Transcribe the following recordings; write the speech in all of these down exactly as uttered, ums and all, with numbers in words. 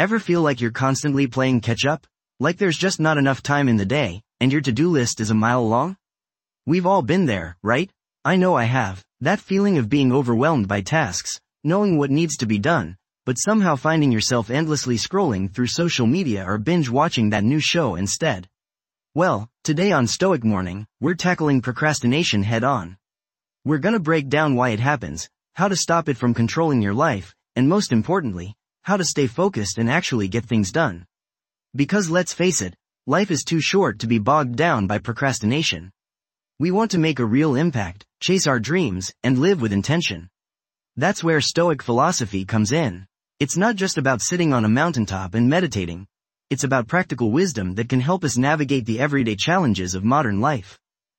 Ever feel like you're constantly playing catch-up? Like there's just not enough time in the day, and your to-do list is a mile long? We've all been there, right? I know I have. That feeling of being overwhelmed by tasks, knowing what needs to be done, but somehow finding yourself endlessly scrolling through social media or binge-watching that new show instead. Well, today on Stoic Morning, we're tackling procrastination head-on. We're gonna break down why it happens, how to stop it from controlling your life, and most importantly, how to stay focused and actually get things done. Because let's face it, life is too short to be bogged down by procrastination. We want to make a real impact, chase our dreams, and live with intention. That's where Stoic philosophy comes in. It's not just about sitting on a mountaintop and meditating. It's about practical wisdom that can help us navigate the everyday challenges of modern life.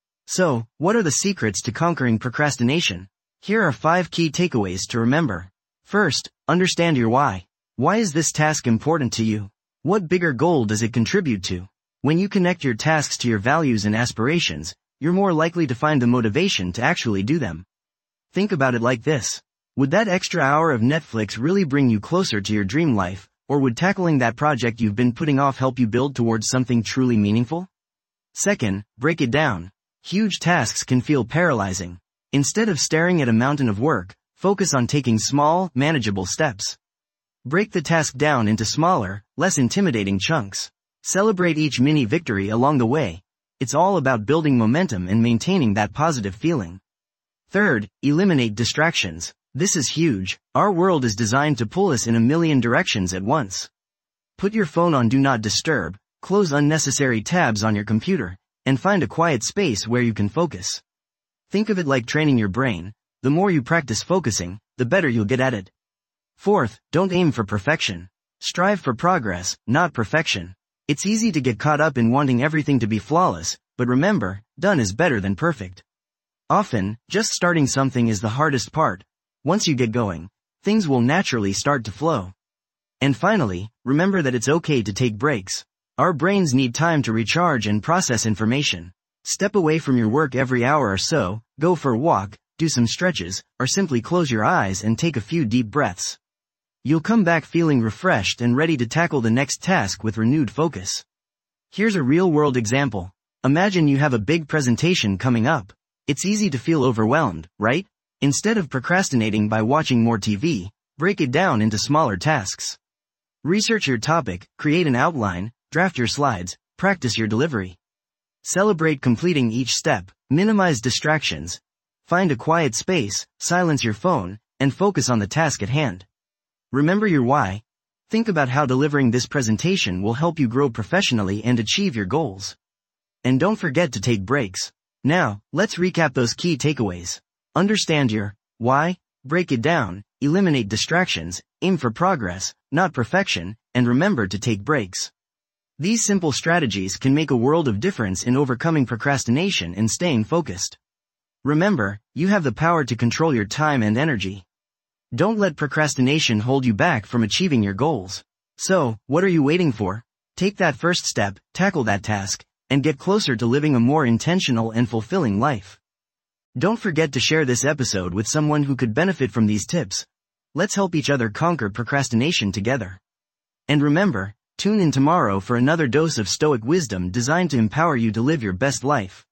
So, what are the secrets to conquering procrastination? Here are five key takeaways to remember. First, understand your why. Why is this task important to you? What bigger goal does it contribute to? When you connect your tasks to your values and aspirations, you're more likely to find the motivation to actually do them. Think about it like this. Would that extra hour of Netflix really bring you closer to your dream life, or would tackling that project you've been putting off help you build towards something truly meaningful? Second, break it down. Huge tasks can feel paralyzing. Instead of staring at a mountain of work, focus on taking small, manageable steps. Break the task down into smaller, less intimidating chunks. Celebrate each mini victory along the way. It's all about building momentum and maintaining that positive feeling. Third, eliminate distractions. This is huge. Our world is designed to pull us in a million directions at once. Put your phone on Do Not Disturb, close unnecessary tabs on your computer, and find a quiet space where you can focus. Think of it like training your brain. The more you practice focusing, the better you'll get at it. Fourth, don't aim for perfection. Strive for progress, not perfection. It's easy to get caught up in wanting everything to be flawless, but remember, done is better than perfect. Often, just starting something is the hardest part. Once you get going, things will naturally start to flow. And finally, remember that it's okay to take breaks. Our brains need time to recharge and process information. Step away from your work every hour or so, go for a walk, do some stretches, or simply close your eyes and take a few deep breaths. You'll come back feeling refreshed and ready to tackle the next task with renewed focus. Here's a real-world example. Imagine you have a big presentation coming up. It's easy to feel overwhelmed, right? Instead of procrastinating by watching more T V, break it down into smaller tasks. Research your topic, create an outline, draft your slides, practice your delivery. Celebrate completing each step, minimize distractions. Find a quiet space, silence your phone, and focus on the task at hand. Remember your why. Think about how delivering this presentation will help you grow professionally and achieve your goals. And don't forget to take breaks. Now, let's recap those key takeaways. Understand your why, break it down, eliminate distractions, aim for progress, not perfection, and remember to take breaks. These simple strategies can make a world of difference in overcoming procrastination and staying focused. Remember, you have the power to control your time and energy. Don't let procrastination hold you back from achieving your goals. So, what are you waiting for? Take that first step, tackle that task, and get closer to living a more intentional and fulfilling life. Don't forget to share this episode with someone who could benefit from these tips. Let's help each other conquer procrastination together. And remember, tune in tomorrow for another dose of Stoic wisdom designed to empower you to live your best life.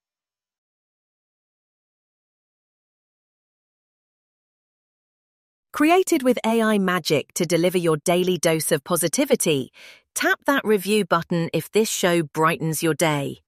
Created with A I magic to deliver your daily dose of positivity, tap that review button if this show brightens your day.